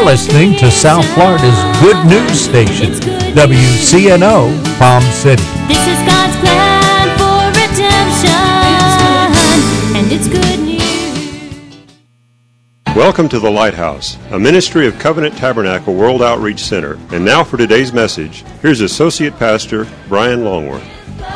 listening to South Florida's good news station, WCNO, Palm City. This is God's plan for redemption, and it's good news. Welcome to The Lighthouse, a ministry of Covenant Tabernacle World Outreach Center. And now for today's message, here's Associate Pastor Brian Longworth.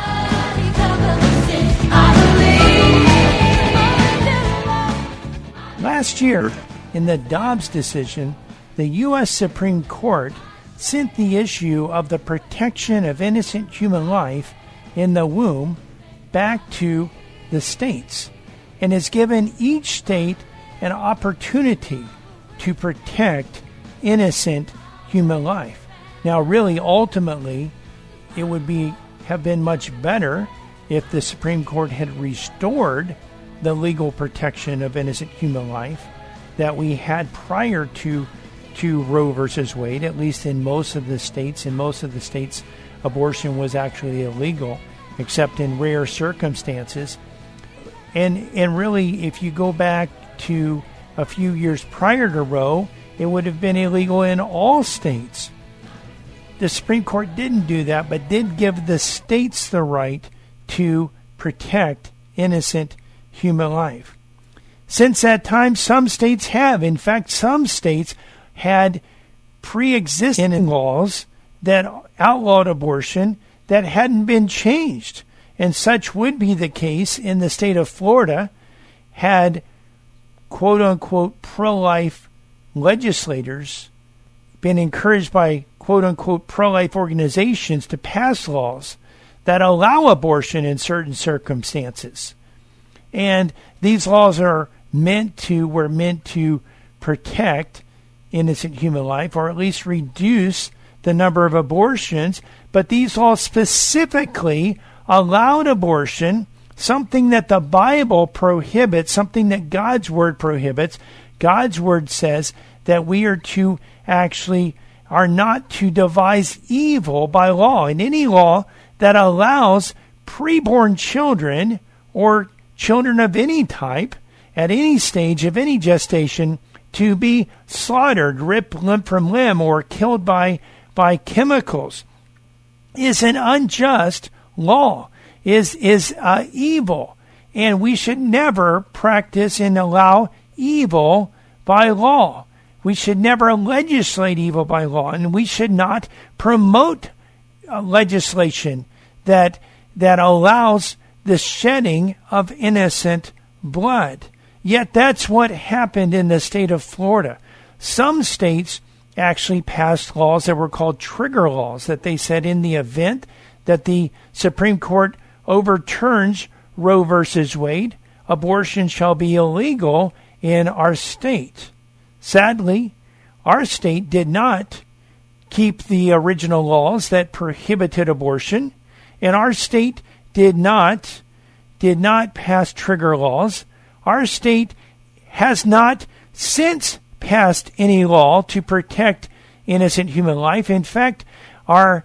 Last year, in the Dobbs decision, the U.S. Supreme Court sent the issue of the protection of innocent human life in the womb back to the states and has given each state an opportunity to protect innocent human life. Now, really, ultimately, it would have been much better if the Supreme Court had restored the legal protection of innocent human life that we had prior to Roe versus Wade. At least in most of the states. In most of the states, abortion was actually illegal, except in rare circumstances. And really, if you go back to a few years prior to Roe, it would have been illegal in all states. The Supreme Court didn't do that, but did give the states the right to protect innocent human life. Since that time, some states have. In fact, some states had pre-existing laws that outlawed abortion that hadn't been changed. And such would be the case in the state of Florida had quote-unquote pro-life legislators been encouraged by quote-unquote pro-life organizations to pass laws that allow abortion in certain circumstances. And these laws were meant to protect innocent human life, or at least reduce the number of abortions. But these laws specifically allowed abortion, something that the Bible prohibits, something that God's Word prohibits. God's Word says that we are not to devise evil by law. And any law that allows preborn children or children of any type at any stage of any gestation to be slaughtered, ripped limb from limb, or killed by chemicals is an unjust law, is evil. And we should never practice and allow evil by law. We should never legislate evil by law, and we should not promote legislation that allows the shedding of innocent blood. Yet that's what happened in the state of Florida. Some states actually passed laws that were called trigger laws, that they said in the event that the Supreme Court overturns Roe versus Wade, abortion shall be illegal in our state. Sadly, our state did not keep the original laws that prohibited abortion, and our state did not pass trigger laws. Our state has not since passed any law to protect innocent human life. In fact, our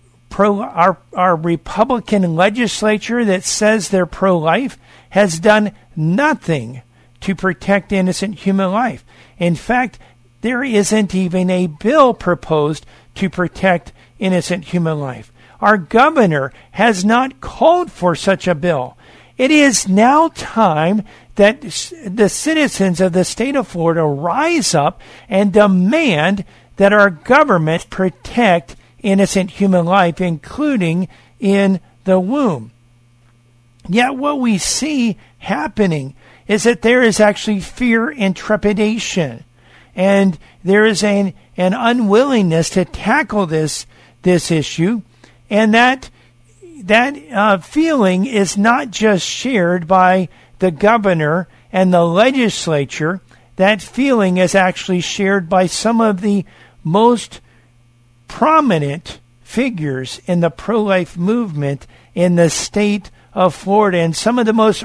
Republican legislature that says they're pro-life has done nothing to protect innocent human life. In fact, there isn't even a bill proposed to protect innocent human life. Our governor has not called for such a bill. It is now time that the citizens of the state of Florida rise up and demand that our government protect innocent human life, including in the womb. Yet what we see happening is that there is actually fear and trepidation, and there is an unwillingness to tackle this issue, and that feeling is not just shared by the governor and the legislature. That feeling is actually shared by some of the most prominent figures in the pro-life movement in the state of Florida, and some of the most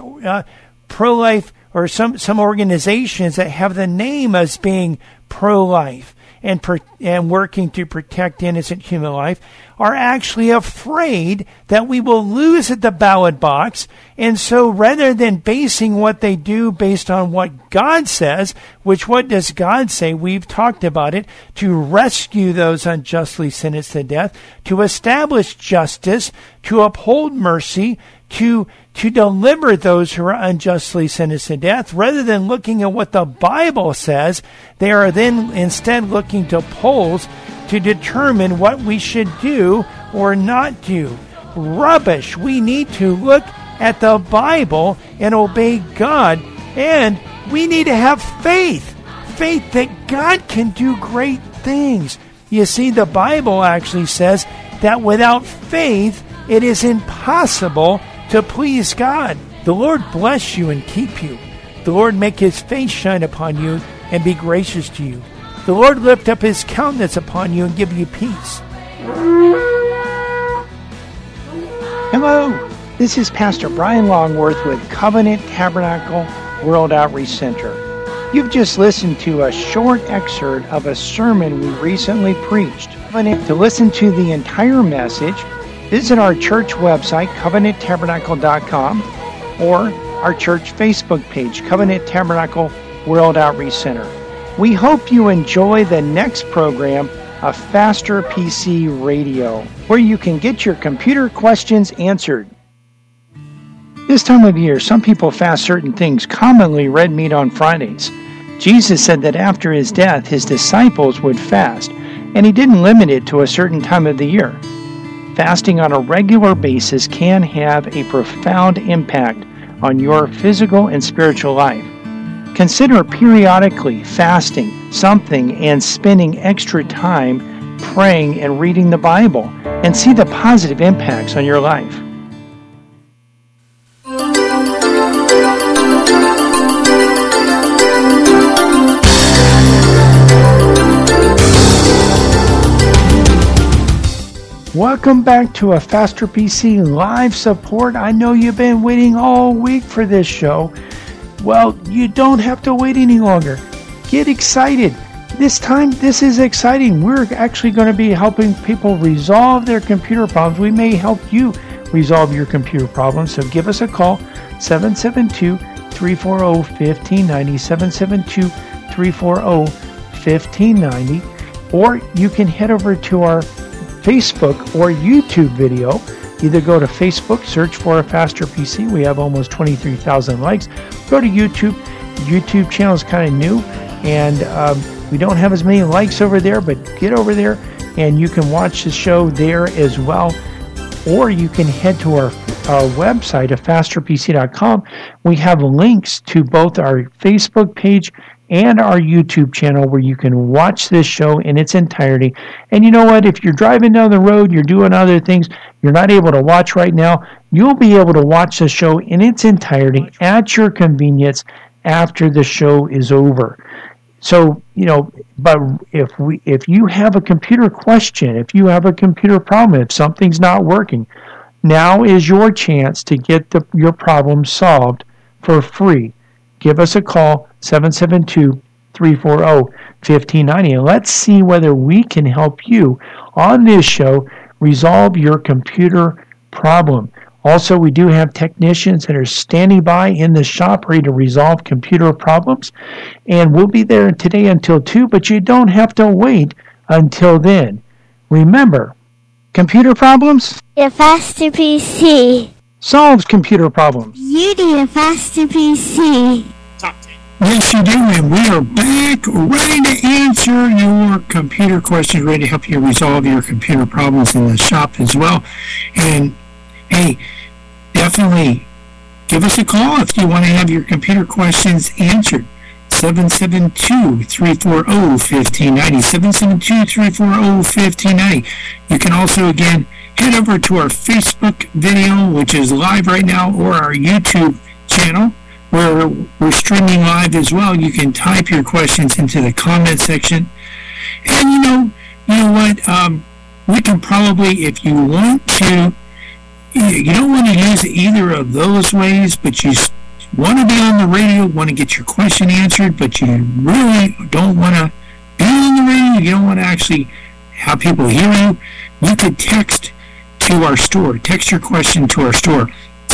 pro-life, or some organizations that have the name as being pro-life. and working to protect innocent human life are actually afraid that we will lose at the ballot box. And so rather than basing what they do based on what God says, which what does God say? We've talked about it, to rescue those unjustly sentenced to death, to establish justice, to uphold mercy, to deliver those who are unjustly sentenced to death. Rather than looking at what the Bible says, they are then instead looking to polls to determine what we should do or not do. Rubbish. We need to look at the Bible and obey God, and we need to have faith. Faith that God can do great things. You see, the Bible actually says that without faith, it is impossible to please God. The Lord bless you and keep you. The Lord make his face shine upon you and be gracious to you. The Lord lift up his countenance upon you and give you peace. Hello, this is Pastor Brian Longworth with Covenant Tabernacle World Outreach Center. You've just listened to a short excerpt of a sermon we recently preached. To listen to the entire message, visit our church website, covenanttabernacle.com, or our church Facebook page, Covenant Tabernacle World Outreach Center. We hope you enjoy the next program of Faster PC Radio, where you can get your computer questions answered. This time of year, some people fast certain things, commonly red meat on Fridays. Jesus said that after his death, his disciples would fast, and he didn't limit it to a certain time of the year. Fasting on a regular basis can have a profound impact on your physical and spiritual life. Consider periodically fasting something and spending extra time praying and reading the Bible, and see the positive impacts on your life. Welcome back to a Faster PC live support. I know you've been waiting all week for this show. Well, you don't have to wait any longer. Get excited. This time, this is exciting. We're actually going to be helping people resolve their computer problems. We may help you resolve your computer problems. So give us a call, 772-340-1590, 772-340-1590. Or you can head over to our Facebook or YouTube video. Either go to Facebook, search for a Faster PC. We have almost 23,000 likes. Go to YouTube. YouTube channel is kind of new, and we don't have as many likes over there, but get over there and you can watch the show there as well. Or you can head to our website at fasterpc.com. We have links to both our Facebook page and our YouTube channel where you can watch this show in its entirety. And you know what? If you're driving down the road, you're doing other things, you're not able to watch right now, you'll be able to watch the show in its entirety at your convenience after the show is over. So, but if you have a computer question, if you have a computer problem, if something's not working, now is your chance to get your problem solved for free. Give us a call, 772-340-1590, and let's see whether we can help you on this show resolve your computer problem. Also, we do have technicians that are standing by in the shop ready to resolve computer problems, and we'll be there today until 2, but you don't have to wait until then. Remember, computer problems? A Faster PC solves computer problems. You need a Faster PC. Yes, you do, and we are back ready to answer your computer questions, ready to help you resolve your computer problems in the shop as well. And, hey, definitely give us a call if you want to have your computer questions answered. 772-340-1590, 772-340-1590. You can also, again, head over to our Facebook video, which is live right now, or our YouTube channel, where we're streaming live as well. You can type your questions into the comment section. And you know what? We can probably, if you want to, you don't want to use either of those ways, but you want to be on the radio, want to get your question answered, but you really don't want to be on the the radio, you don't want to actually have people hear you, you could text to our store. Text your question to our store,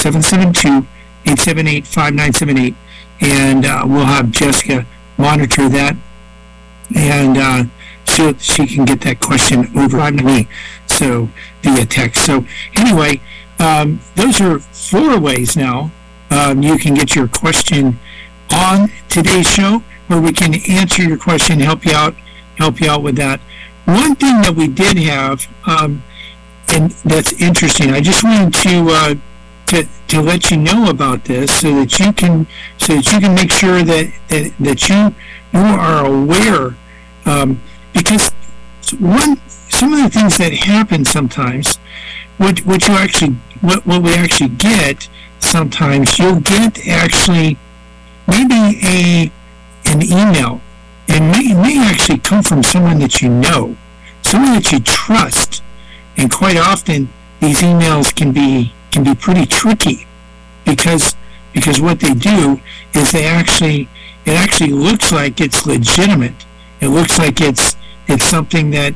772-878-5978, and we'll have Jessica monitor that, and so she can get that question over to me, so via text. So anyway, those are 4 ways now you can get your question on today's show, where we can answer your question, help you out with that. One thing that we did have, and that's interesting, I just wanted to let you know about this, so that you can make sure that you are aware, because some of the things that happen sometimes, what we actually get sometimes, you'll get actually maybe an email, and it may actually come from someone that you know, someone that you trust, and quite often these emails can be pretty tricky, because what they do is it actually looks like it's legitimate. It looks like it's something that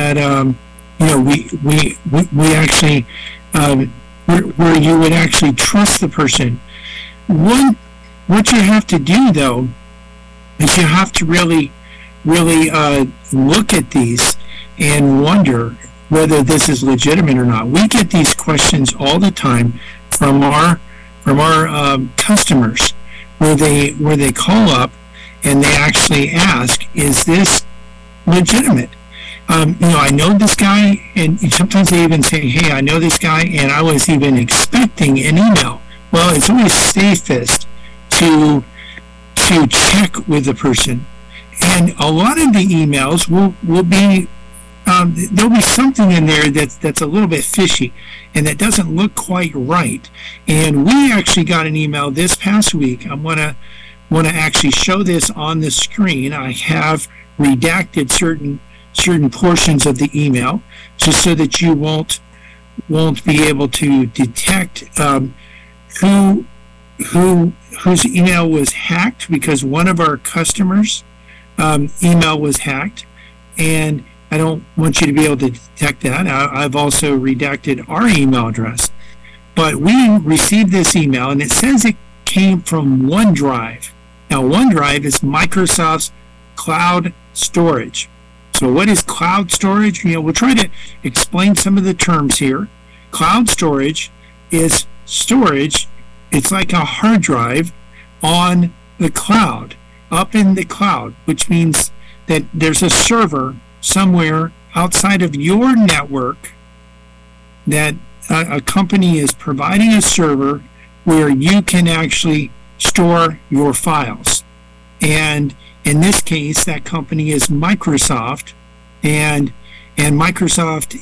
we actually where you would actually trust the person. What you have to do, though, is you have to really look at these and wonder whether this is legitimate or not. We get these questions all the time from our customers, where they call up and they actually ask, "Is this legitimate?" I know this guy, and sometimes they even say, "Hey, I know this guy, and I was even expecting an email." Well, it's always safest to check with the person, and a lot of the emails will be there'll be something in there that's a little bit fishy, and that doesn't look quite right. And we actually got an email this past week. I want to actually show this on the screen. I have redacted certain portions of the email, just so that you won't be able to detect whose email was hacked, because one of our customers' email was hacked, and I don't want you to be able to detect that. I've also redacted our email address. But we received this email, and it says it came from OneDrive. Now, OneDrive is Microsoft's cloud storage. So what is cloud storage? We'll try to explain some of the terms here. Cloud storage is storage. It's like a hard drive on the cloud, up in the cloud, which means that there's a server somewhere outside of your network, that a company is providing a server where you can actually store your files. And in this case, that company is Microsoft, and Microsoft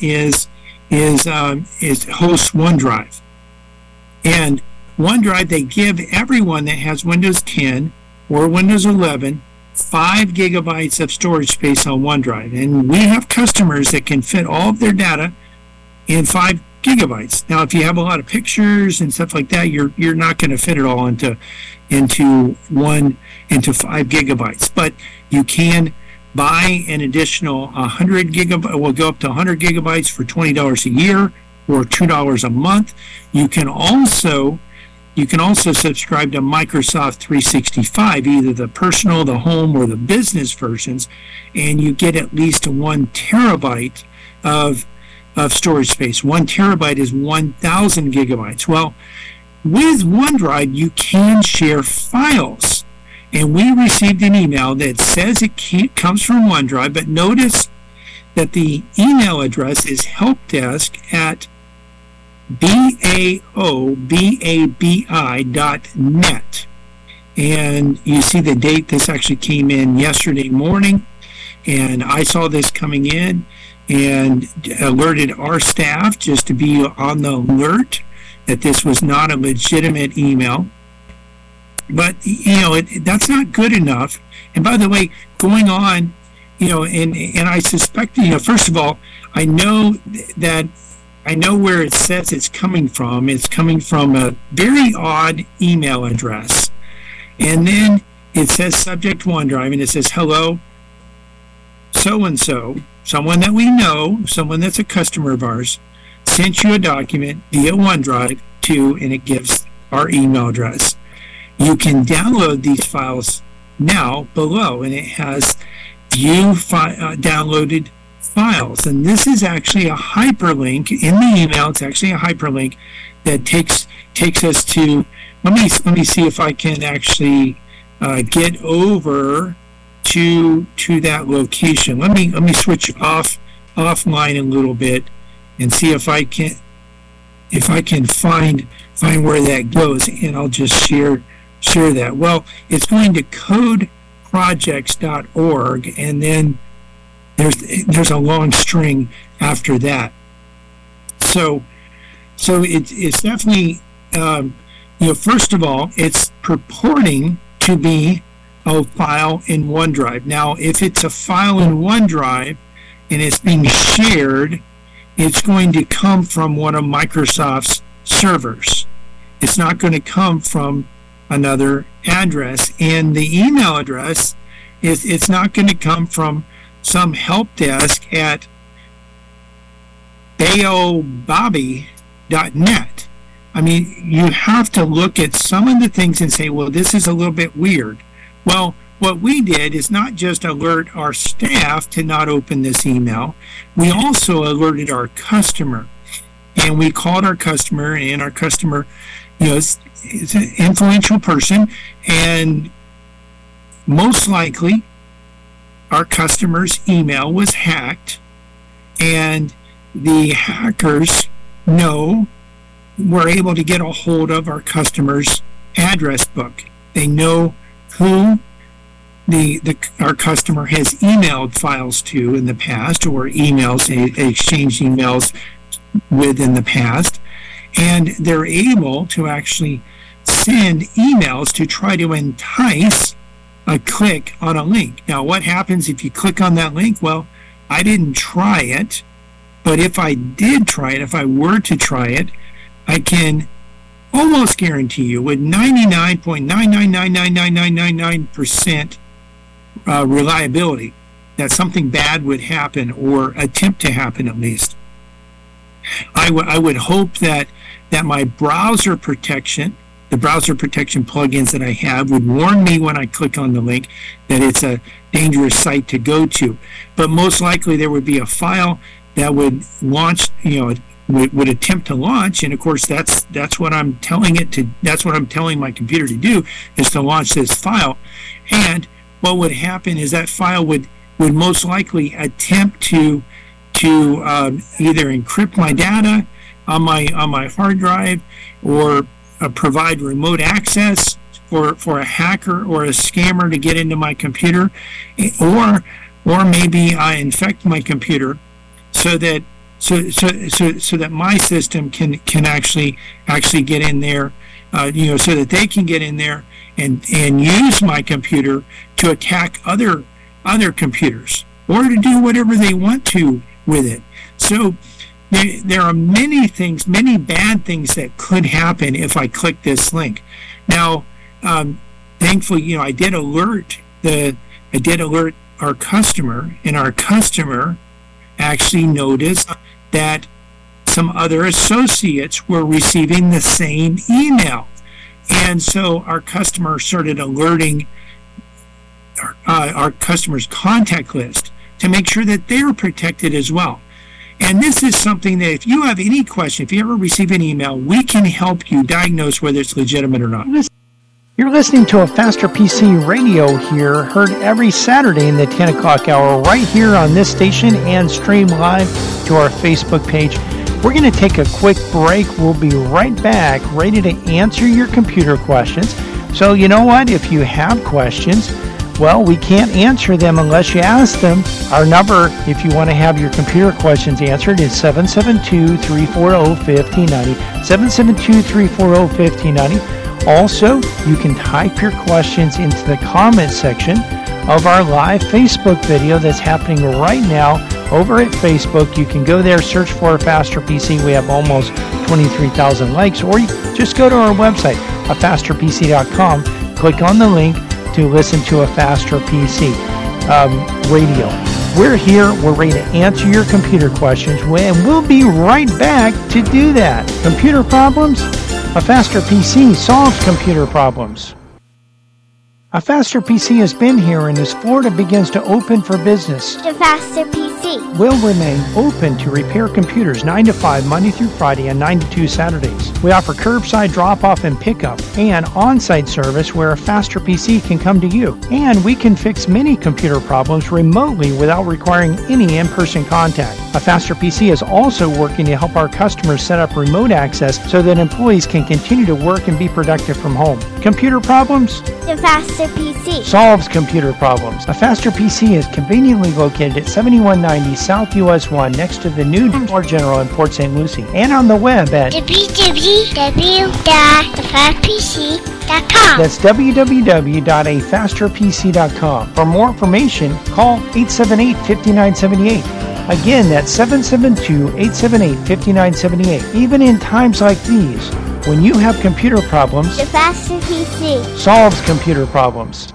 hosts OneDrive. And OneDrive, they give everyone that has Windows 10 or Windows 11 5 gigabytes of storage space on OneDrive, and we have customers that can fit all of their data in 5 gigabytes. Now, if you have a lot of pictures and stuff like that, you're not going to fit it all into 5 gigabytes. But you can buy an additional 100 gigabytes. We'll go up to 100 gigabytes for $20 a year or $2 a month. You can also subscribe to Microsoft 365, either the personal, the home, or the business versions, and you get at least 1 terabyte of storage space. 1 terabyte is 1,000 gigabytes. Well, with OneDrive, you can share files. And we received an email that says it comes from OneDrive, but notice that the email address is helpdesk at baobabi.net, and you see the date. This actually came in yesterday morning, and I saw this coming in and alerted our staff just to be on the alert that this was not a legitimate email. But that's not good enough. And by the way, going on, and I suspect, first of all, I know where it says it's coming from. It's coming from a very odd email address. And then it says subject OneDrive, and it says hello. so-and-so, someone that we know, someone that's a customer of ours, sent you a document via OneDrive to, and it gives our email address. You can download these files now below, and it has view downloaded files. And this is actually a hyperlink in the email. It's actually a hyperlink that takes us to, let me see if I can actually get over to that location. Let me switch offline a little bit and see if I can find where that goes, and I'll just share that. Well, it's going to codeprojects.org, and then there's a long string after that. So it's definitely first of all, it's purporting to be a file in OneDrive. Now, if it's a file in OneDrive and it's being shared, it's going to come from one of Microsoft's servers. It's not going to come from another address, and the email address it's not going to come from some help desk at baobabby.net. I mean, you have to look at some of the things and say, well, this is a little bit weird. Well, what we did is not just alert our staff to not open this email, we also alerted our customer. And we called our customer, and our customer, is an influential person, and most likely our customer's email was hacked, and the hackers were able to get a hold of our customer's address book. They know who our customer has emailed files to in the past, or emails, exchanged emails with in the past, and they're able to actually send emails to try to entice a click on a link. Now, what happens if you click on that link? Well, I didn't try it, but if I did try it, if I were to try it, I can almost guarantee you with 99.9999999% reliability that something bad would happen, or attempt to happen at least. I would hope that my browser protection, the browser protection plugins that I have, would warn me when I click on the link that it's a dangerous site to go to. But most likely there would be a file that would launch, would attempt to launch, and of course that's what I'm telling it to. That's what I'm telling my computer to do, is to launch this file. And what would happen is that file would most likely attempt to either encrypt my data on my hard drive, or provide remote access for a hacker or a scammer to get into my computer, or maybe I infect my computer so that my system can actually get in there, so that they can get in there and use my computer to attack other computers, or to do whatever they want to with it. So there are many bad things that could happen if I click this link. Now, thankfully, I did alert our customer, and our customer actually noticed that some other associates were receiving the same email. And so our customer started alerting our customer's contact list to make sure that they're protected as well. And this is something that if you have any question, if you ever receive an email, we can help you diagnose whether it's legitimate or not. You're listening to a Faster PC radio here, heard every Saturday in the 10 o'clock hour right here on this station, and stream live to our Facebook page. We're going to take a quick break. We'll be right back, ready to answer your computer questions. So you know what? If you have questions, well, we can't answer them unless you ask them. Our number, if you want to have your computer questions answered, is 772-340-5090, 772-340-5090. Also, you can type your questions into the comment section of our live Facebook video that's happening right now over at Facebook. You can go there, search for Faster PC. We have almost 23,000 likes. Or you just go to our website, fasterpc.com, click on the link to listen to a Faster PC radio. We're here, we're ready to answer your computer questions, and we'll be right back to do that. Computer problems? A Faster PC solves computer problems. A Faster PC has been here, and as Florida begins to open for business, The Faster PC. will remain open to repair computers 9 to 5 Monday through Friday and 9 to 2 Saturdays. We offer curbside drop-off and pickup and on-site service where a Faster PC can come to you. And we can fix many computer problems remotely without requiring any in-person contact. A Faster PC is also working to help our customers set up remote access so that employees can continue to work and be productive from home. Computer problems? The Faster PC. Solves computer problems. A Faster PC is conveniently located at 7190 South US 1 next to the new Dollar General in Port St. Lucie, and on the web at www.afasterpc.com. that's www.afasterpc.com. For more information, call 878-5978. Again, that's 772-878-5978. Even in times like these, when you have computer problems, The Faster PC. solves computer problems.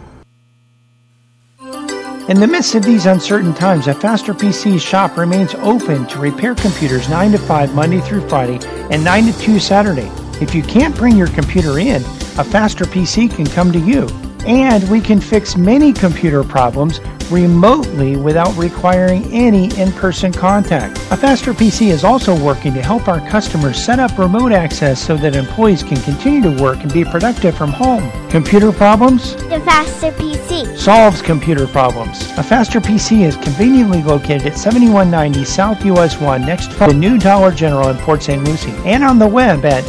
In the midst of these uncertain times, a Faster PC shop remains open to repair computers 9 to 5 Monday through Friday and 9 to 2 Saturday. If you can't bring your computer in, a Faster PC can come to you. And we can fix many computer problems remotely without requiring any in-person contact. A Faster PC is also working to help our customers set up remote access so that employees can continue to work and be productive from home. Computer problems? The Faster PC. Solves computer problems. A Faster PC is conveniently located at 7190 South US 1 next to the new Dollar General in Port St. Lucie, and on the web at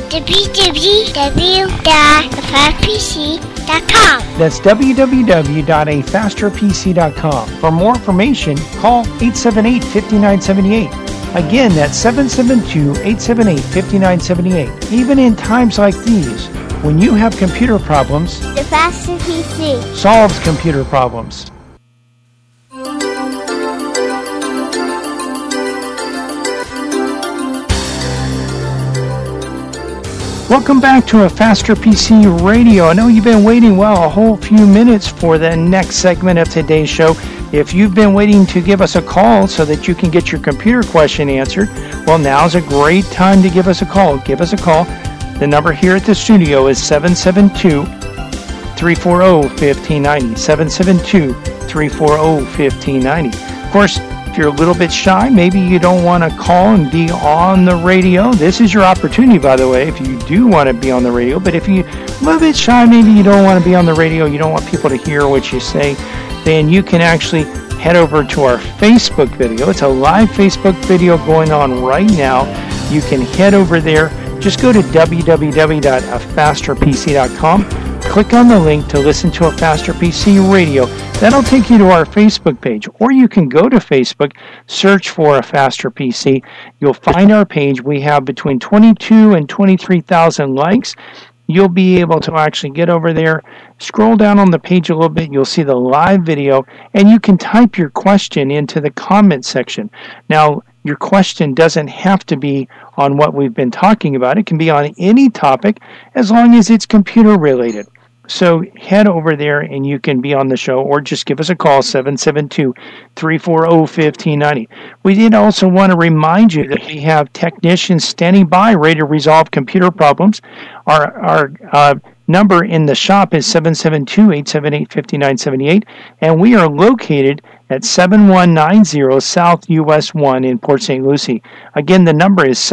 www.afasterpc.com. that's www.afasterpc.com. For more information, call 878-5978. Again, that's 772-878-5978. Even in times like these, when you have computer problems, The Faster PC. solves computer problems. Welcome back to a Faster PC Radio. I know you've been waiting, a whole few minutes for the next segment of today's show. If you've been waiting to give us a call so that you can get your computer question answered, well, now's a great time to give us a call. Give us a call. The number here at the studio is 772-340-1590. 772-340-1590. Of course, if you're a little bit shy, maybe you don't want to call and be on the radio, this is your opportunity, by the way, if you do want to be on the radio. But if you're a little bit shy, maybe you don't want to be on the radio, you don't want people to hear what you say, then you can actually head over to our Facebook video. It's a live Facebook video going on right now. You can head over there. Just go to www.afasterpc.com. Click on the link to listen to a Faster PC Radio. That'll take you to our Facebook page. Or you can go to Facebook, search for a Faster PC. You'll find our page. We have between 22 and 23,000 likes. You'll be able to actually get over there, scroll down on the page a little bit, you'll see the live video, and you can type your question into the comment section. Now, your question doesn't have to be on what we've been talking about. It can be on any topic as long as it's computer related. So head over there and you can be on the show, or just give us a call, 772-340-1590. We did also want to remind you that we have technicians standing by ready to resolve computer problems. Our number in the shop is 772-878-5978, and we are located at 7190 South US 1 in Port St. Lucie. Again, the number is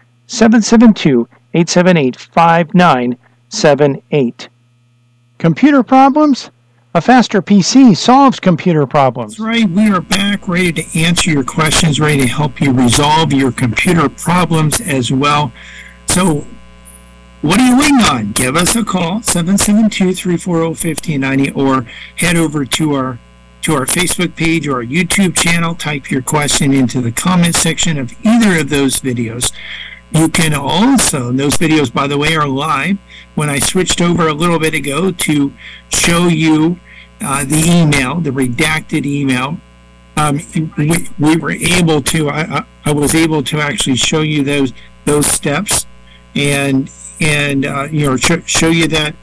772-878-5978. Computer problems? A Faster PC solves computer problems. That's right. We are back ready to answer your questions, ready to help you resolve your computer problems as well. So, what are you waiting on? Give us a call, 772-340-1590, or head over to our Facebook page or our YouTube channel. Type your question into the comment section of either of those videos. You can also, and those videos, by the way, are live. When I switched over a little bit ago to show you the email, the redacted email, we were able to, I was able to actually show you those steps and show you that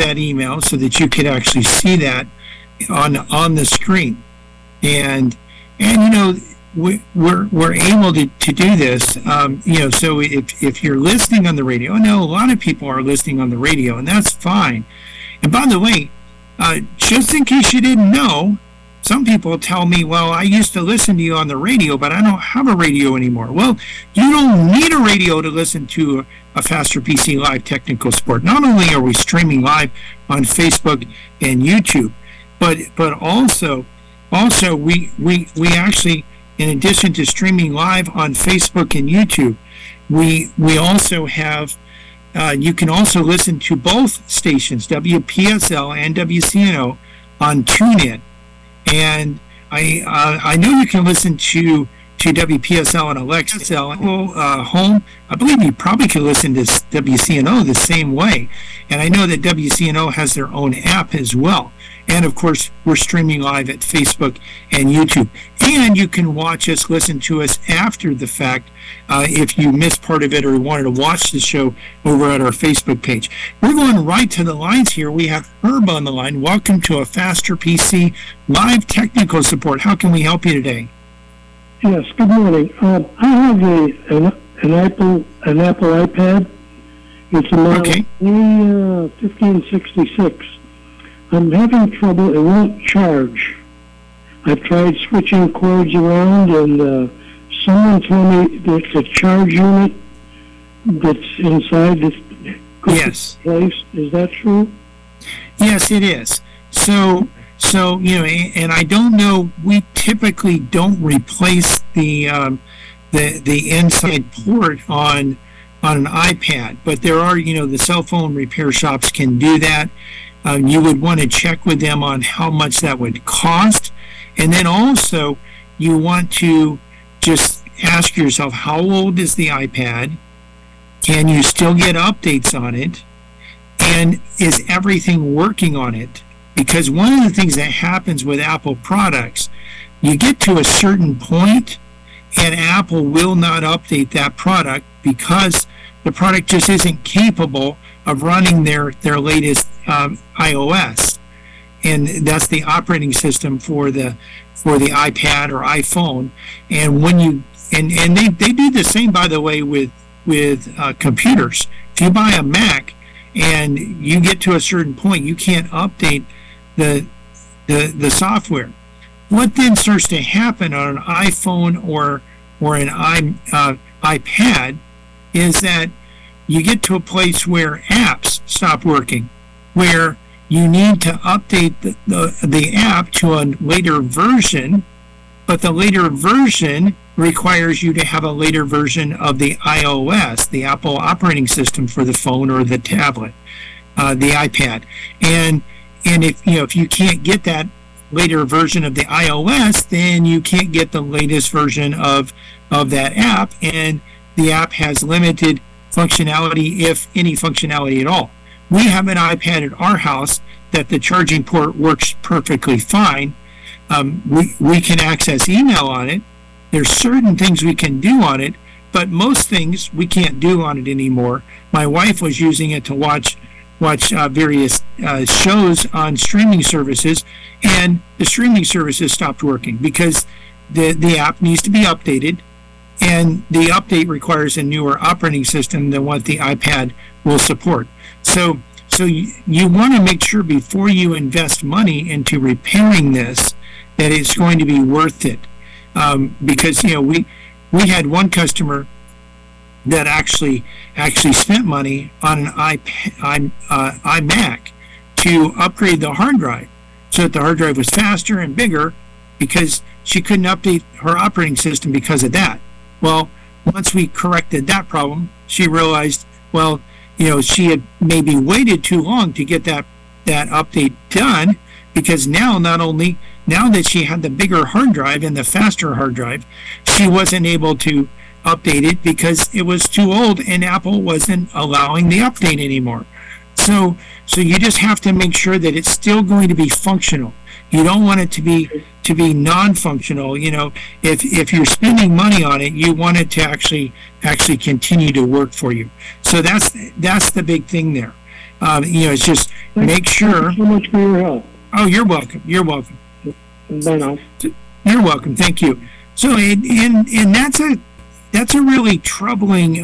email so that you could actually see that on the screen. And we're able to do this. So if you're listening on the radio, I know a lot of people are listening on the radio, and that's fine. And by the way, just in case you didn't know, some people tell me, well, I used to listen to you on the radio, but I don't have a radio anymore. Well, you don't need a radio to listen to a Faster PC Live Technical Support. Not only are we streaming live on Facebook and YouTube, but also we actually, in addition to streaming live on Facebook and YouTube, we also have you can also listen to both stations, WPSL and WCNO, on TuneIn. And I know you can listen to WPSL and Alexa home. I believe you probably can listen to WCNO the same way. And I know that WCNO has their own app as well. And of course, we're streaming live at Facebook and YouTube. And you can watch us, listen to us after the fact if you missed part of it or wanted to watch the show over at our Facebook page. We're going right to the lines here. We have Herb on the line. Welcome to a Faster PC Live Technical Support. How can we help you today? Yes, good morning. I have an Apple iPad. It's a model 1566. I'm having trouble. It won't charge. I've tried switching cords around, and someone told me there's a charge unit that's inside this place. Is that true? Yes, it is. So and I don't know. We typically don't replace the inside port on an iPad, but there are the cell phone repair shops can do that. You would want to check with them on how much that would cost. And then also, you want to just ask yourself, how old is the iPad? Can you still get updates on it? And is everything working on it? Because one of the things that happens with Apple products, you get to a certain point, and Apple will not update that product because the product just isn't capable of running their latest iOS, and that's the operating system for the iPad or iPhone. And when you and they do the same, by the way, with computers. If you buy a Mac and you get to a certain point, you can't update the software. What then starts to happen on an iPhone or an iPad is that you get to a place where apps stop working, where you need to update the app to a later version, but the later version requires you to have a later version of the iOS, the Apple operating system for the phone or the tablet, the iPad. And if you can't get that later version of the iOS, then you can't get the latest version of that app, and the app has limited functionality, if any functionality at all. We have an iPad at our house that the charging port works perfectly fine. We can access email on it. There's certain things we can do on it, but most things we can't do on it anymore. My wife was using it to watch various shows on streaming services, and the streaming services stopped working because the app needs to be updated, and the update requires a newer operating system than what the iPad will support. So you want to make sure before you invest money into repairing this that it's going to be worth it, because we had one customer that actually spent money on an iMac to upgrade the hard drive so that the hard drive was faster and bigger, because she couldn't update her operating system because of that. Well, once we corrected that problem, she realized, she had maybe waited too long to get that update done, because now that she had the bigger hard drive and the faster hard drive, she wasn't able to update it because it was too old and Apple wasn't allowing the update anymore. So you just have to make sure that it's still going to be functional. You don't want it to be non-functional. If you're spending money on it, you want it to actually continue to work for you. So that's the big thing there. It's just make sure. Thank you so much for your help. Oh, you're welcome. You're welcome. Bye now. You're welcome. Thank you. So, and that's a really troubling,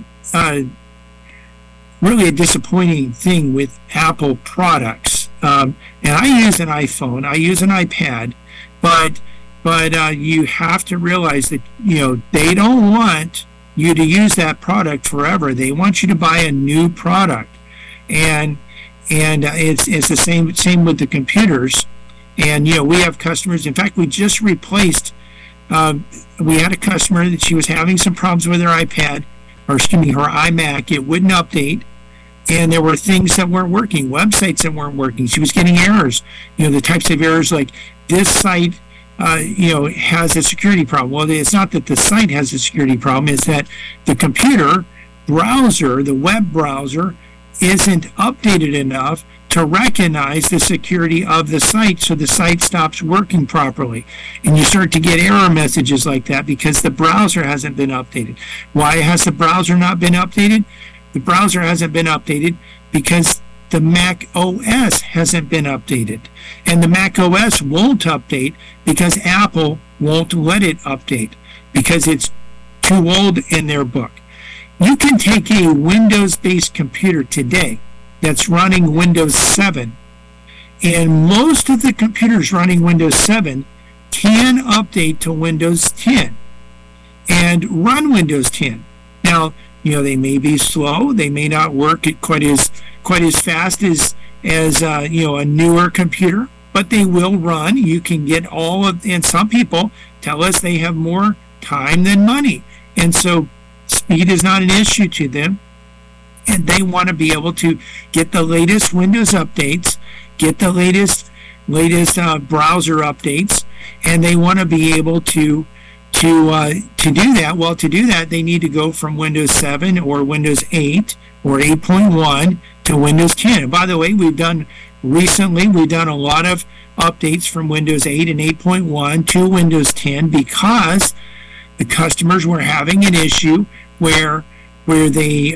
really a disappointing thing with Apple products. And I use an iPhone, I use an iPad, but you have to realize that they don't want you to use that product forever. They want you to buy a new product, and it's the same with the computers. And we have customers. In fact, we just replaced. We had a customer that she was having some problems with her iPad, or excuse me, her iMac. It wouldn't update, and there were things that weren't working, websites that weren't working. She was getting errors. The types of errors like this site, has a security problem. Well, it's not that the site has a security problem. It's that the computer browser, the web browser, isn't updated enough to recognize the security of the site, so the site stops working properly. And you start to get error messages like that because the browser hasn't been updated. Why has the browser not been updated? The browser hasn't been updated because the Mac OS hasn't been updated. And the Mac OS won't update because Apple won't let it update because it's too old in their book. You can take a Windows-based computer today that's running Windows 7, and most of the computers running Windows 7 can update to Windows 10 and run Windows 10. Now, they may be slow, they may not work at quite as fast as a newer computer, but they will run. You can get and some people tell us they have more time than money, and so speed is not an issue to them. And they want to be able to get the latest Windows updates, get the latest browser updates, and they want to be able to do that. Well, to do that, they need to go from Windows 7 or Windows 8 or 8.1 to Windows 10. And by the way, we've done a lot of updates from Windows 8 and 8.1 to Windows 10 because the customers were having an issue where they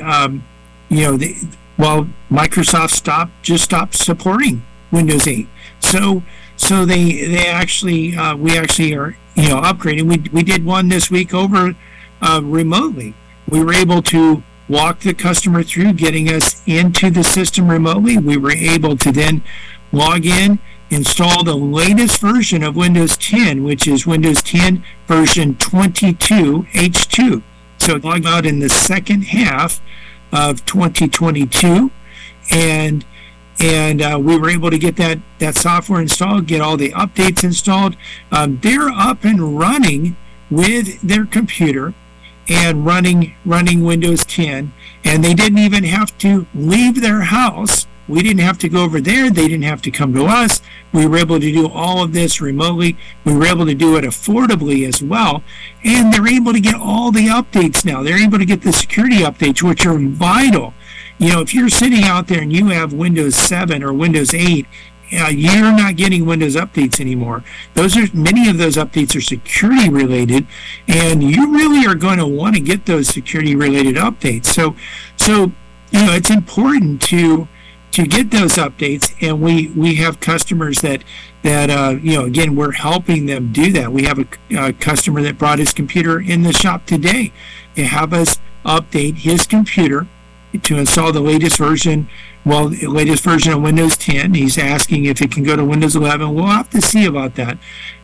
Microsoft stopped supporting Windows 8. So we actually are upgrading. We did one this week over remotely. We were able to walk the customer through getting us into the system remotely. We were able to then log in, install the latest version of Windows 10, which is Windows 10 version 22 H2. So log out in the second half of 2022, and we were able to get that software installed, get all the updates installed. They're up and running with their computer and running Windows 10, and they didn't even have to leave their house. We didn't have to go over there. They didn't have to come to us. We were able to do all of this remotely. We were able to do it affordably as well. And they're able to get all the updates now. They're able to get the security updates, which are vital. If you're sitting out there and you have Windows 7 or Windows 8, you're not getting Windows updates anymore. Many of those updates are security related, and you really are going to want to get those security related updates. So it's important to get those updates, and we have customers that again, we're helping them do that. We have a customer that brought his computer in the shop today to have us update his computer to install the latest version of Windows 10. He's asking if it can go to Windows 11. We'll have to see about that.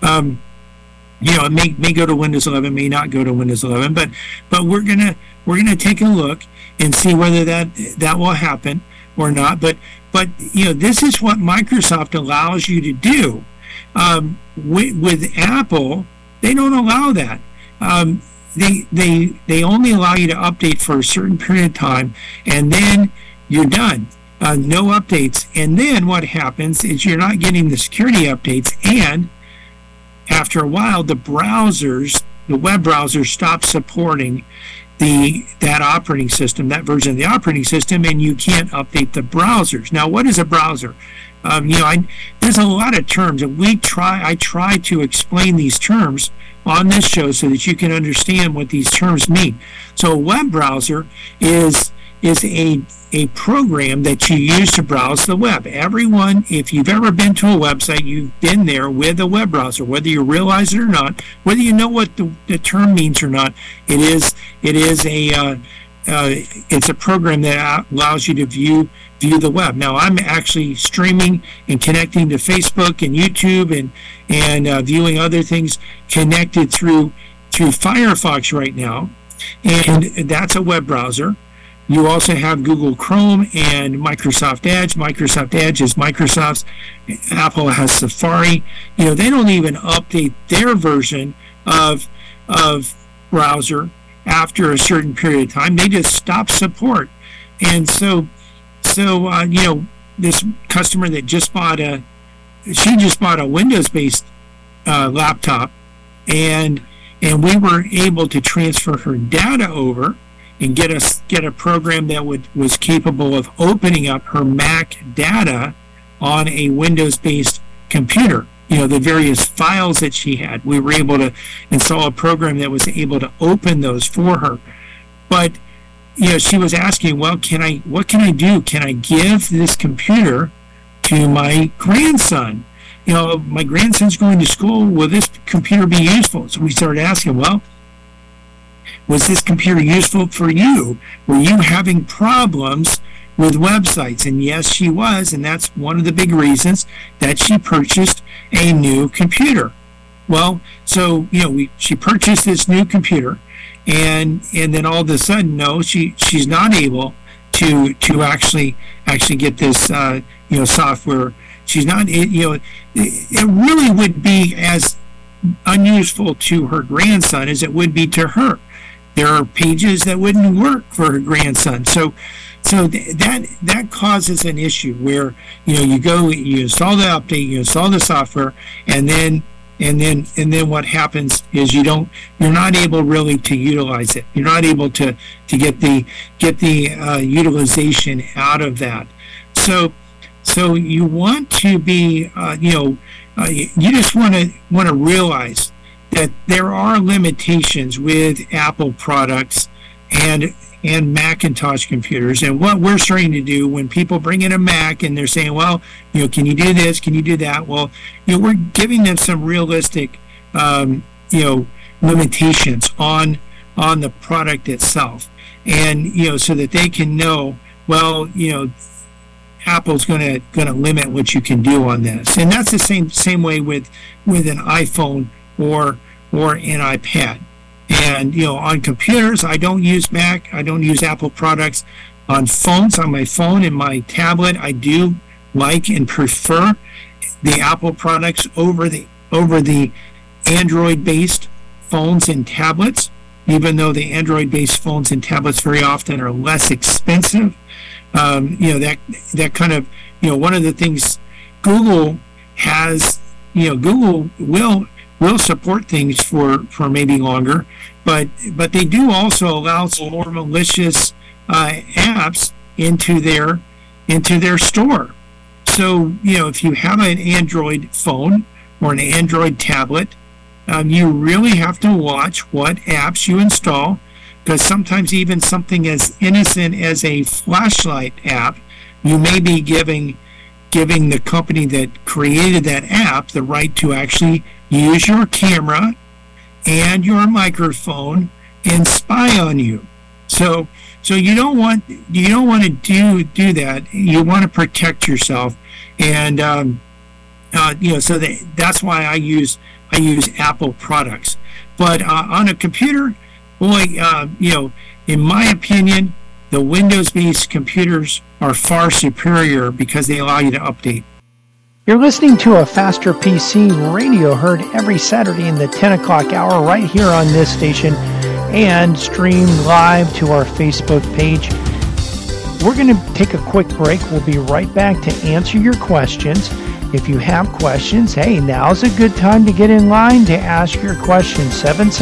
It may go to Windows 11, may not go to Windows 11, but we're gonna take a look and see whether that will happen or not. But this is what Microsoft allows you to do. With Apple, they don't allow that. They only allow you to update for a certain period of time, and then you're done. No updates. And then what happens is you're not getting the security updates, and after a while, the web browsers stop supporting that operating system, that version of the operating system, and you can't update the browsers. Now, what is a browser? There's a lot of terms, and I try to explain these terms on this show so that you can understand what these terms mean. So a web browser is a program that you use to browse the web. Everyone, if you've ever been to a website, you've been there with a web browser, whether you realize it or not, whether you know what the term means or not. It's a program that allows you to view the web. Now, I'm actually streaming and connecting to Facebook and YouTube and viewing other things connected through Firefox right now, and that's a web browser. You also have Google Chrome and Microsoft Edge. Microsoft Edge is Microsoft's. Apple has Safari. They don't even update their version of browser after a certain period of time. They just stop support. And so this customer that just bought a Windows-based laptop, and we were able to transfer her data over and get a program that was capable of opening up her Mac data on a Windows-based computer. The various files that she had, we were able to install a program that was able to open those for her. But she was asking, well, what can I do? Can I give this computer to my grandson? My grandson's going to school. Will this computer be useful? So we started asking, well, was this computer useful for you? Were you having problems with websites? And yes, she was, and that's one of the big reasons that she purchased a new computer. Well, so she purchased this new computer, and then all of a sudden, no, she's not able to actually get this software. She's not. It really would be as unuseful to her grandson as it would be to her. There are pages that wouldn't work for her grandson. So that causes an issue where you go, you install the update, you install the software, and then what happens is you're not able really to utilize it. You're not able to get the utilization out of that. So you want to be you just want to realize that there are limitations with Apple products and Macintosh computers. And what we're starting to do when people bring in a Mac and they're saying, well, can you do this? Can you do that? Well, we're giving them some realistic, limitations on the product itself. And, so that they can know, well, Apple's going to limit what you can do on this. And that's the same way with an iPhone or an iPad. And on computers, I don't use Mac, I don't use Apple products. On phones, on my phone and my tablet, I do like and prefer the Apple products over the Android-based phones and tablets, even though the Android-based phones and tablets very often are less expensive. That kind of, one of the things Google has, Google will support things for maybe longer, but they do also allow some more malicious apps into their store. So if you have an Android phone or an Android tablet, you really have to watch what apps you install, because sometimes even something as innocent as a flashlight app, you may be giving the company that created that app the right to actually use your camera and your microphone and spy on you. So you don't want to do that. You want to protect yourself, and so that's why I use Apple products. But on a computer, boy, in my opinion, the Windows-based computers are far superior because they allow you to update. You're listening to a Faster PC radio, heard every Saturday in the 10 o'clock hour right here on this station, and streamed live to our Facebook page. We're going to take a quick break. We'll be right back to answer your questions. If you have questions, hey, now's a good time to get in line to ask your questions.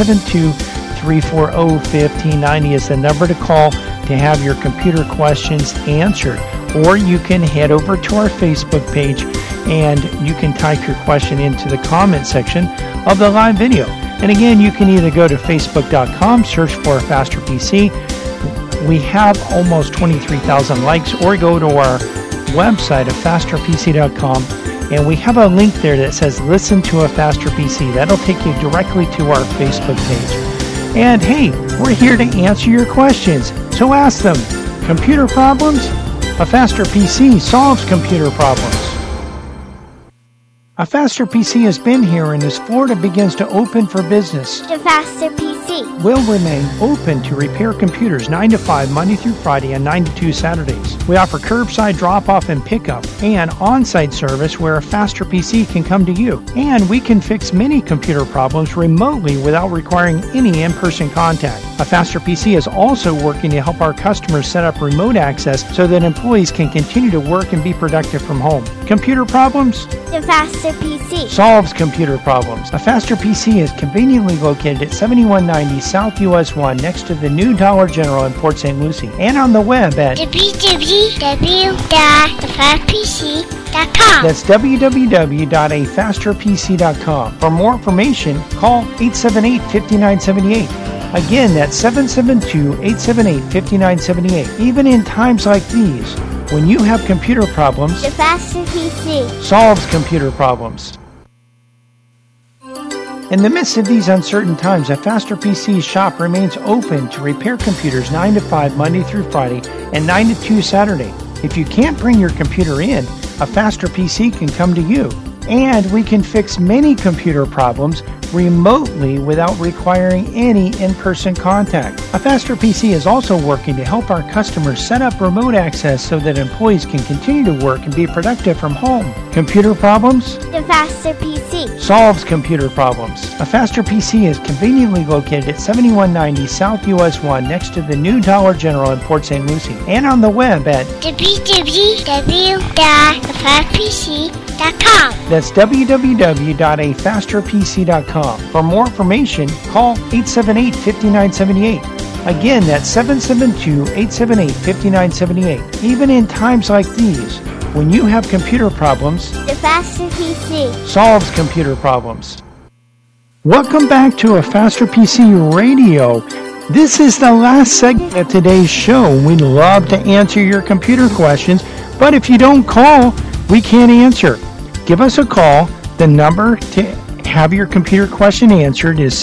772-340-1590 is the number to call to have your computer questions answered. Or you can head over to our Facebook page and you can type your question into the comment section of the live video. And again, you can either go to facebook.com, search for Faster PC, we have almost 23,000 likes, or go to our website at fasterpc.com, and we have a link there that says listen to a Faster PC. That'll take you directly to our Facebook page. And hey, we're here to answer your questions, so ask them. Computer problems? A Faster PC solves computer problems. A Faster PC has been here, and as Florida begins to open for business, The Faster PC. will remain open to repair computers 9 to 5 Monday through Friday and 9 to 2 Saturdays. We offer curbside drop-off and pickup and on-site service where a Faster PC can come to you. And we can fix many computer problems remotely without requiring any in-person contact. A Faster PC is also working to help our customers set up remote access so that employees can continue to work and be productive from home. Computer problems? The Faster PC. Solves computer problems. A Faster PC is conveniently located at 7190 South US 1 next to the new Dollar General in Port St. Lucie, and on the web at www.afasterpc.com. that's www.afasterpc.com. For more information, call 878-5978. Again, that's 772-878-5978. Even in times like these, when you have computer problems, The Faster PC. solves computer problems. In the midst of these uncertain times, a Faster PC shop remains open to repair computers 9 to 5 Monday through Friday and 9 to 2 Saturday. If you can't bring your computer in, a Faster PC can come to you. And we can fix many computer problems remotely without requiring any in-person contact. A Faster PC is also working to help our customers set up remote access so that employees can continue to work and be productive from home. Computer problems? The Faster PC. Solves computer problems. A Faster PC is conveniently located at 7190 South US 1 next to the new Dollar General in Port St. Lucie, and on the web at www.afasterpc.com. that's www.afasterpc.com. For more information, call 878-5978. Again, that's 772-878-5978. Even in times like these, when you have computer problems, The Faster PC. solves computer problems. Welcome back to a Faster PC Radio. This is the last segment of today's show. We'd love to answer your computer questions, but if you don't call, we can't answer. Give us a call. The number to have your computer question answered is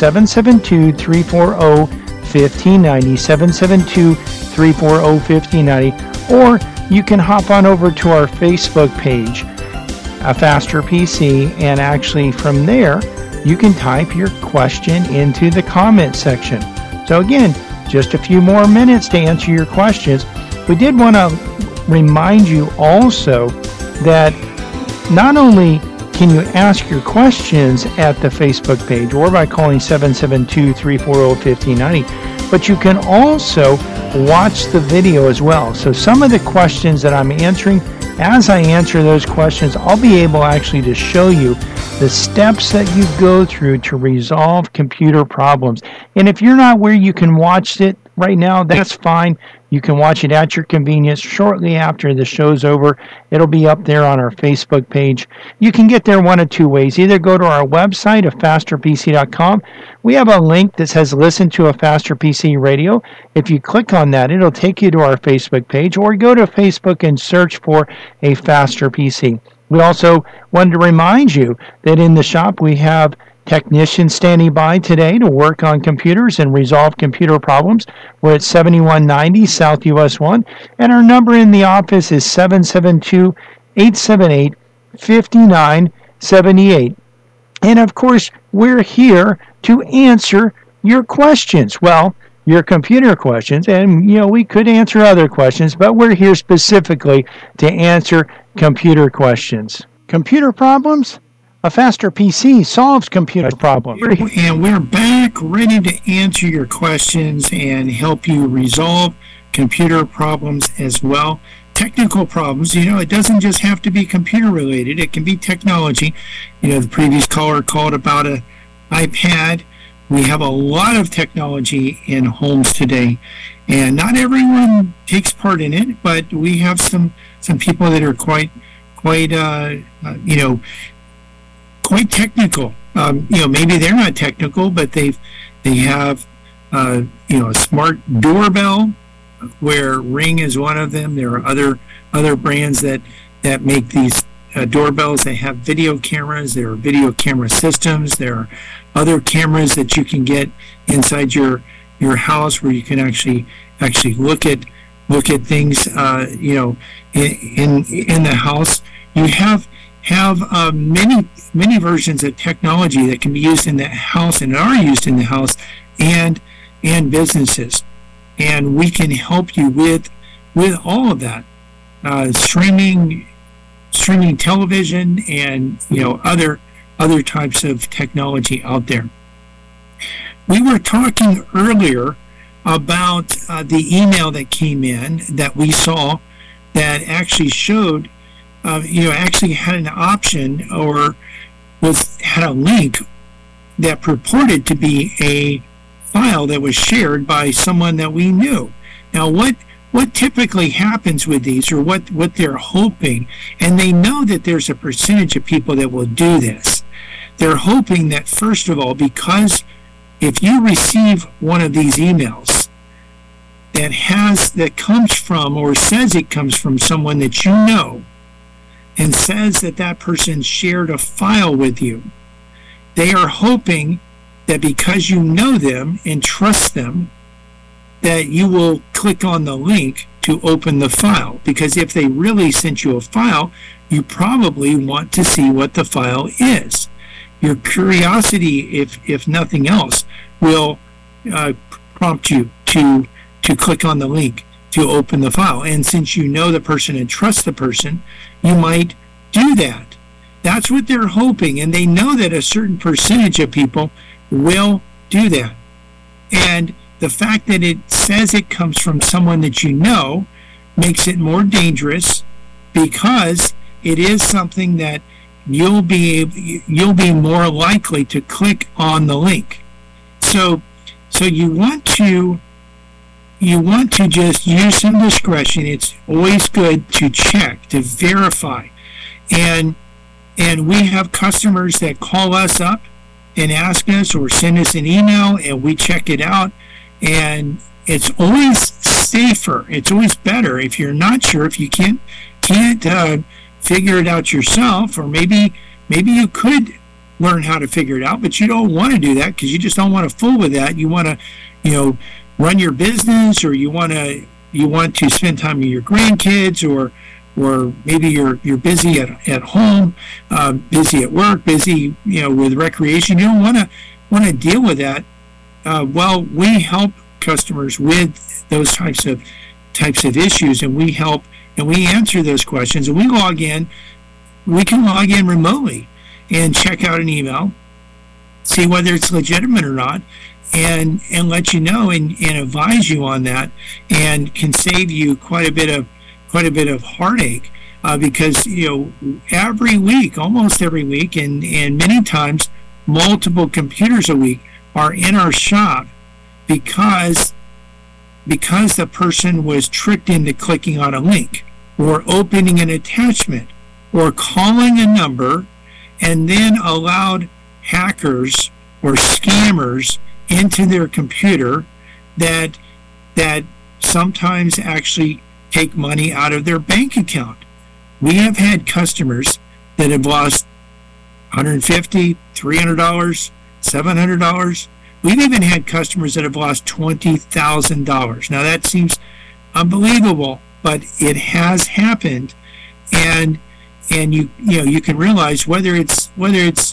772-340-1590, 772-340-1590, or you can hop on over to our Facebook page, A Faster PC, and actually from there, you can type your question into the comment section. So again, just a few more minutes to answer your questions. We did want to remind you also that not only can you ask your questions at the Facebook page or by calling 772-340-1590, but you can also watch the video as well. So some of the questions that I'm answering, as I answer those questions, I'll be able actually to show you the steps that you go through to resolve computer problems. And if you're not where you can watch it right now, that's fine. You can watch it at your convenience shortly after the show's over. It'll be up there on our Facebook page. You can get there one of two ways. Either go to our website, fasterpc.com. We have a link that says listen to a Faster PC Radio. If you click on that, it'll take you to our Facebook page, or go to Facebook and search for a Faster PC. We also wanted to remind you that in the shop we have technicians standing by today to work on computers and resolve computer problems. We're at 7190 South US 1, and our number in the office is 772-878-5978. And of course, we're here to answer your questions. Well, your computer questions, and we could answer other questions, but we're here specifically to answer computer questions. Computer problems? A Faster PC solves computer problems. And we're back ready to answer your questions and help you resolve computer problems as well. Technical problems, it doesn't just have to be computer related. It can be technology. The previous caller called about an iPad. We have a lot of technology in homes today, and not everyone takes part in it, but we have some people that are quite technical. Maybe they're not technical, but they have a smart doorbell, where Ring is one of them. There are other brands that make these doorbells. They have video cameras. There are video camera systems. There are other cameras that you can get inside your house where you can actually look at things in the house. You have many versions of technology that can be used in the house and are used in the house and businesses, and we can help you with all of that, streaming television and other types of technology out there. We were talking earlier about the email that came in that we saw that actually showed actually had an option or had a link that purported to be a file that was shared by someone that we knew. Now, what typically happens with these, or what they're hoping, and they know that there's a percentage of people that will do this. They're hoping that, first of all, because if you receive one of these emails that comes from or says it comes from someone that you know, and says that person shared a file with you, they are hoping that because you know them and trust them, that you will click on the link to open the file. Because if they really sent you a file, you probably want to see what the file is. Your curiosity, if nothing else, will prompt you to click on the link to open the file. And since you know the person and trust the person, you might do that. That's what they're hoping, and they know that a certain percentage of people will do that. And the fact that it says it comes from someone that you know makes it more dangerous, because it is something that you'll be more likely to click on the link. So you want to just use some discretion. It's always good to check, to verify. And we have customers that call us up and ask us or send us an email, and we check it out. And it's always safer. It's always better if you're not sure, if you can't figure it out yourself, or maybe you could learn how to figure it out, but you don't want to do that because you just don't want to fool with that. You want to, run your business, or you want to spend time with your grandkids, or maybe you're busy at home, busy at work, busy with recreation. You don't want to deal with that. Well, we help customers with those types of issues, and we help and we answer those questions, and we can log in remotely and check out an email, see whether it's legitimate or not, and let you know and advise you on that, and can save you quite a bit of heartache, because almost every week, and many times multiple computers a week are in our shop because the person was tricked into clicking on a link, or opening an attachment, or calling a number, and then allowed hackers or scammers into their computer that sometimes actually take money out of their bank account. We have had customers that have lost $150, $300, $700. We've even had customers that have lost $20,000. Now that seems unbelievable, but it has happened, and you can realize whether it's $300,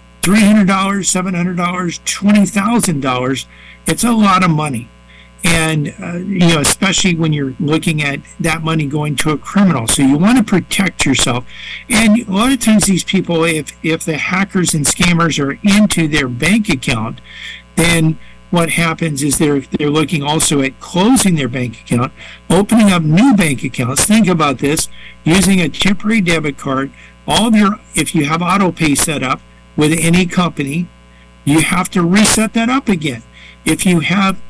$700, $20,000, it's a lot of money, and especially when you're looking at that money going to a criminal. So you want to protect yourself, and a lot of times these people, if the hackers and scammers are into their bank account, then what happens is they're looking also at closing their bank account, opening up new bank accounts. Think about this: using a temporary debit card. If you have auto pay set up with any company, you have to reset that up again. If you have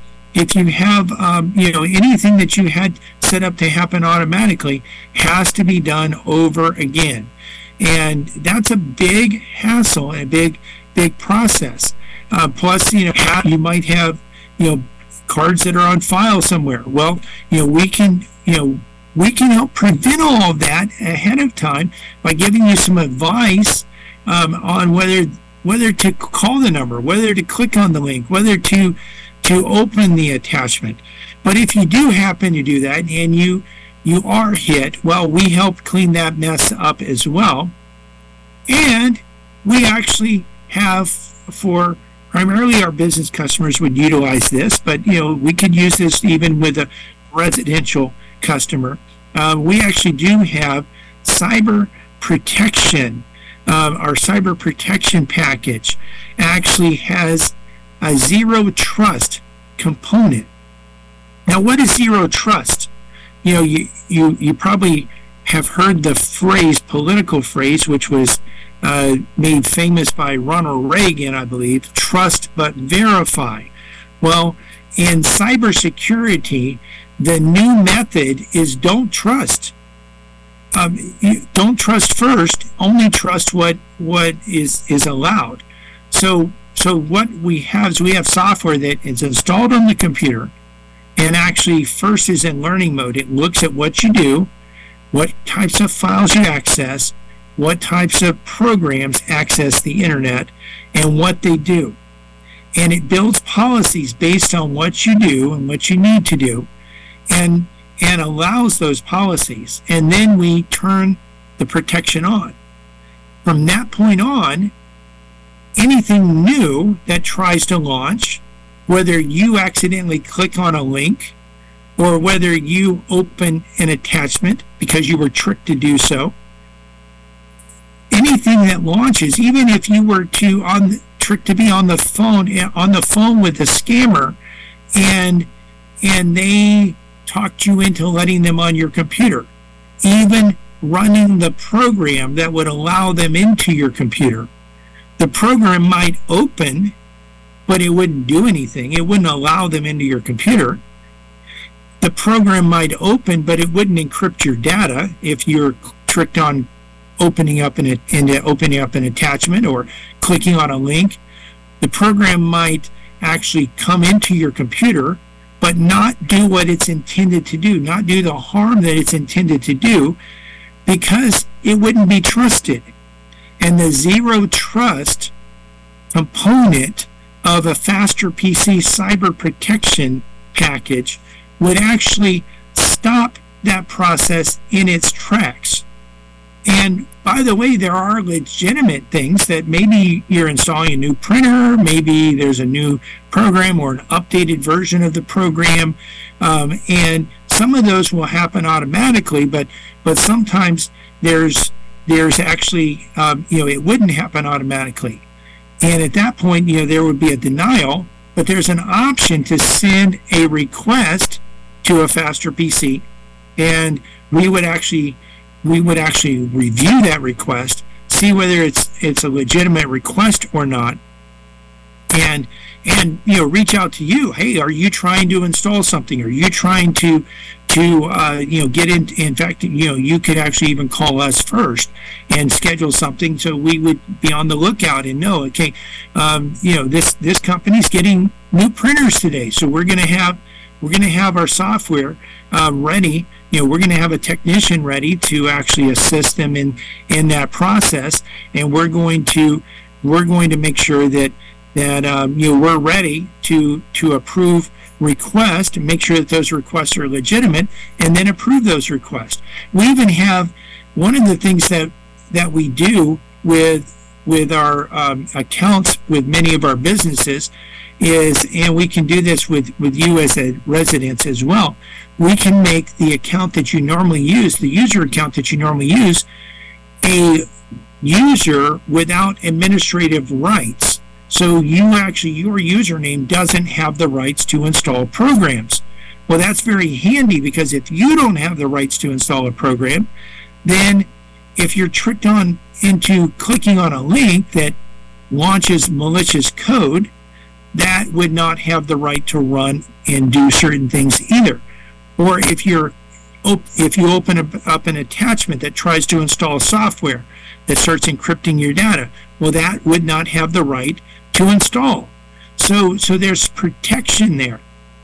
anything that you had set up to happen automatically, has to be done over again, and that's a big hassle and a big process. Plus, you might have cards that are on file somewhere. Well, we can help prevent all of that ahead of time by giving you some advice on whether to call the number, whether to click on the link, whether to open the attachment. But if you do happen to do that and you are hit, well, we help clean that mess up as well. And we actually have, for primarily our business customers would utilize this, but we could use this even with a residential customer. We actually do have cyber protection. Our cyber protection package actually has a zero trust component. Now, what is zero trust? You probably have heard the political phrase, which was made famous by Ronald Reagan, I believe, trust but verify. Well, in cybersecurity, the new method is don't trust. Don't trust first, only trust what is allowed. So what we have is we have software that is installed on the computer and actually first is in learning mode. It looks at what you do, what types of files you access, what types of programs access the internet, and what they do. And it builds policies based on what you do and what you need to do, and allows those policies. And then we turn the protection on. From that point on, anything new that tries to launch, whether you accidentally click on a link or whether you open an attachment because you were tricked to do so, anything that launches, even if you were tricked to be on the phone with a scammer and they talked you into letting them on your computer, even running the program that would allow them into your computer, the program might open, but it wouldn't do anything. It wouldn't allow them into your computer. The program might open, but it wouldn't encrypt your data if you're tricked on opening up an attachment or clicking on a link. The program might actually come into your computer, but not do what it's intended to do, not do the harm that it's intended to do, because it wouldn't be trusted. And the zero trust component of a Faster PC cyber protection package would actually stop that process in its tracks. And by the way, there are legitimate things that maybe you're installing a new printer, maybe there's a new program or an updated version of the program, and some of those will happen automatically, but sometimes there's actually, it wouldn't happen automatically. And at that point, there would be a denial, but there's an option to send a request to a Faster PC, and we would actually review that request, see whether it's a legitimate request or not, and reach out to you. Hey, are you trying to install something? Are you trying to get in fact, you could actually even call us first and schedule something, so we would be on the lookout and know, okay, this company's getting new printers today, so we're going to have our software ready. We're going to have a technician ready to actually assist them in that process, and we're going to make sure that we're ready to approve requests and make sure that those requests are legitimate, and then approve those requests. We even have one of the things that we do with our accounts with many of our businesses is, and we can do this with you as a resident as well, we can make the account that you normally use, the user account that you normally use, a user without administrative rights. So your username doesn't have the rights to install programs. Well, that's very handy, because if you don't have the rights to install a program, then if you're tricked into clicking on a link that launches malicious code, that would not have the right to run and do certain things either. Or if you open up an attachment that tries to install software that starts encrypting your data, well, that would not have the right to install. So there's protection there.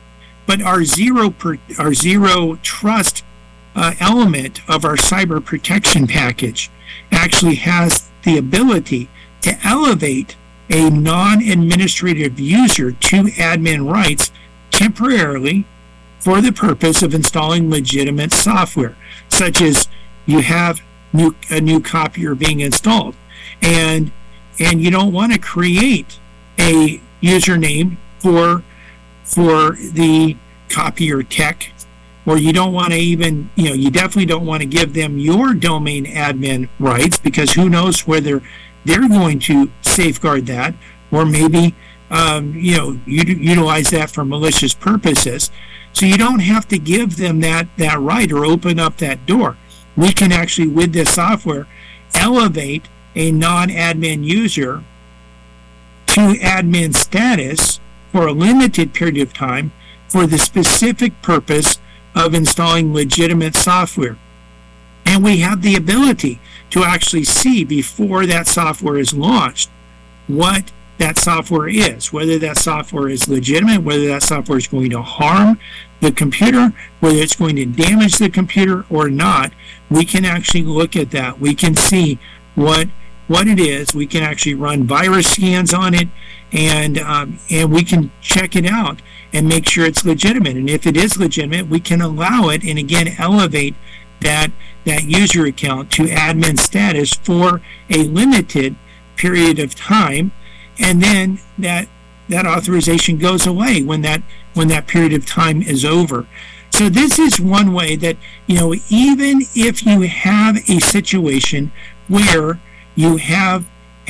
But our zero trust element of our cyber protection package actually has the ability to elevate a non-administrative user to admin rights temporarily for the purpose of installing legitimate software, such as you have a new copier being installed, and you don't want to create a username for the copier tech, or you don't want to even, you definitely don't want to give them your domain admin rights, because who knows whether they're going to safeguard that, or maybe utilize that for malicious purposes. So you don't have to give them that right or open up that door. We can actually, with this software, elevate a non-admin user to admin status for a limited period of time for the specific purpose of installing legitimate software. And we have the ability to actually see before that software is launched what that software is, whether that software is legitimate, whether that software is going to harm the computer, whether it's going to damage the computer or not. We can actually look at that. We can see what it is. We can actually run virus scans on it, and we can check it out and make sure it's legitimate. And if it is legitimate, we can allow it, and again elevate that user account to admin status for a limited period of time, and then that authorization goes away when that period of time is over. So this is one way that, even if you have a situation where you have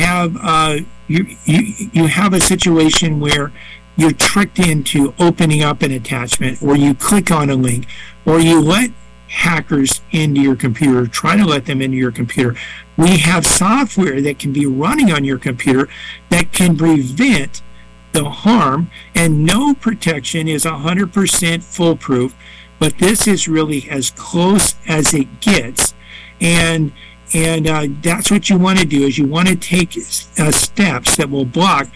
a situation where you're tricked into opening up an attachment, or you click on a link, or you let hackers into your computer, try to let them into your computer, we have software that can be running on your computer that can prevent the harm, and no protection is 100% foolproof, but this is really as close as it gets. And that's what you want to do, is you want to take steps that will block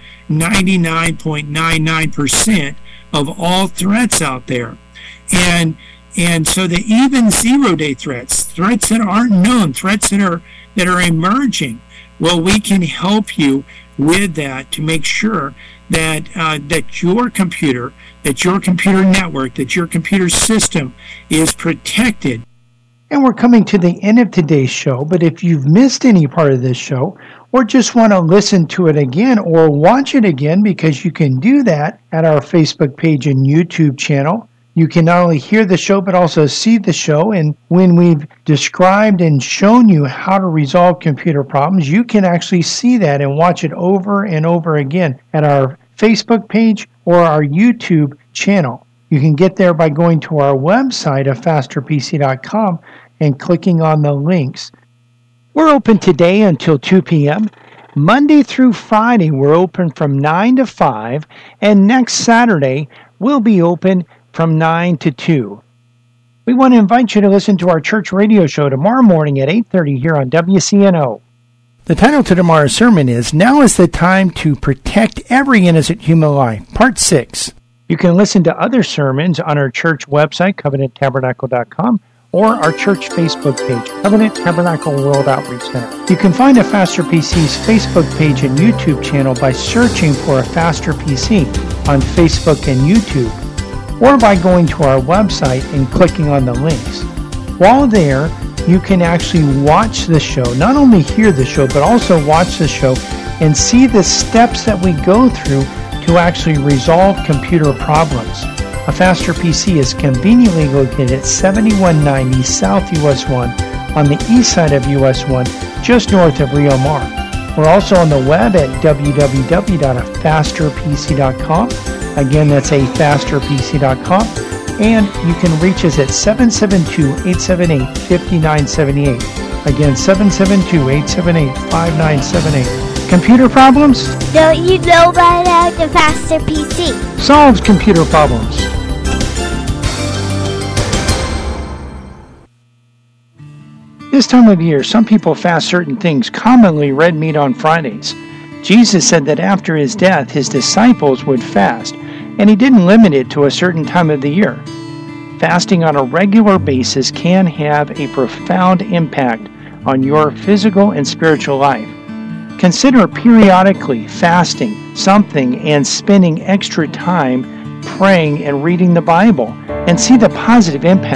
99.99% of all threats out there. And so that even zero-day threats that aren't known, threats that are emerging, well, we can help you with that to make sure that your computer network, that your computer system is protected. And we're coming to the end of today's show, but if you've missed any part of this show, or just want to listen to it again or watch it again, because you can do that at our Facebook page and YouTube channel. You can not only hear the show, but also see the show. And when we've described and shown you how to resolve computer problems, you can actually see that and watch it over and over again at our Facebook page or our YouTube channel. You can get there by going to our website at fasterpc.com and clicking on the links. We're open today until 2 p.m. Monday through Friday, we're open from 9 to 5, and next Saturday, we'll be open from 9 to 2. We want to invite you to listen to our church radio show tomorrow morning at 8:30 here on WCNO. The title to tomorrow's sermon is Now is the Time to Protect Every Innocent Human Life, Part 6. You can listen to other sermons on our church website, covenanttabernacle.com, or our church Facebook page, Covenant Tabernacle World Outreach Center. You can find a Faster PC's Facebook page and YouTube channel by searching for a Faster PC on Facebook and YouTube, or by going to our website and clicking on the links. While there, you can actually watch the show, not only hear the show, but also watch the show and see the steps that we go through to actually resolve computer problems. A Faster PC is conveniently located at 7190 South US 1 on the east side of US 1, just north of Rio Mar. We're also on the web at www.afasterpc.com. Again, that's afasterpc.com. And you can reach us at 772-878-5978. Again, 772-878-5978. Computer problems? Don't you know by now the Faster PC solves computer problems. This time of year, some people fast certain things, commonly red meat on Fridays. Jesus said that after his death, his disciples would fast. and he didn't limit it to a certain time of the year. Fasting on a regular basis can have a profound impact on your physical and spiritual life. Consider periodically fasting something and spending extra time praying and reading the Bible, and see the positive impact